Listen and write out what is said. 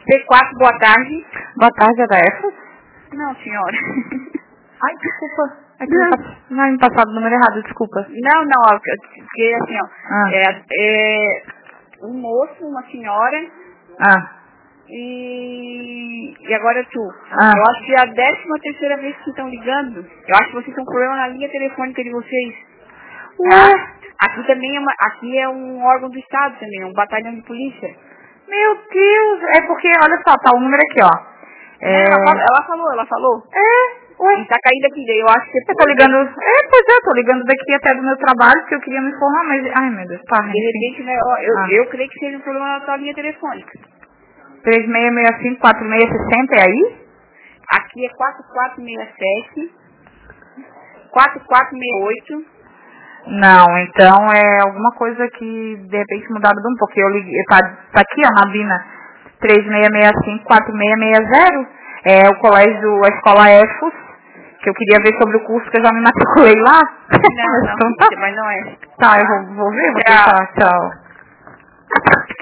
C4, boa tarde. Boa tarde, é da EFOS? Não, senhora. Ai, desculpa. É que não me passaram o número errado, desculpa. Não, porque assim, ó. Um moço, uma senhora. E agora tu. Eu acho que é a 13ª vez que estão ligando. Eu acho que vocês têm um problema na linha telefônica de vocês. Tá? Aqui também aqui é um órgão do Estado também, um batalhão de polícia. Meu Deus, é porque, olha só, tá o número aqui, ó. Ela falou. E tá caindo aqui, daí eu acho que... Eu tô ligando... eu tô ligando daqui até do meu trabalho, porque eu queria me informar, mas... Ai, meu Deus, tá, de repente, né, eu creio que seja um problema na tua linha telefônica. 3665-4660, é aí? Aqui é 4467, 4468. Não, então é alguma coisa que de repente mudaram um pouco. Eu liguei, tá aqui, ó, na Bina, 3665-4660, é o colégio, a escola EFOS, que eu queria ver sobre o curso que eu já me matriculei lá. Não, então, tá. Mas não é. Tá, eu vou ver, vou tentar, tchau.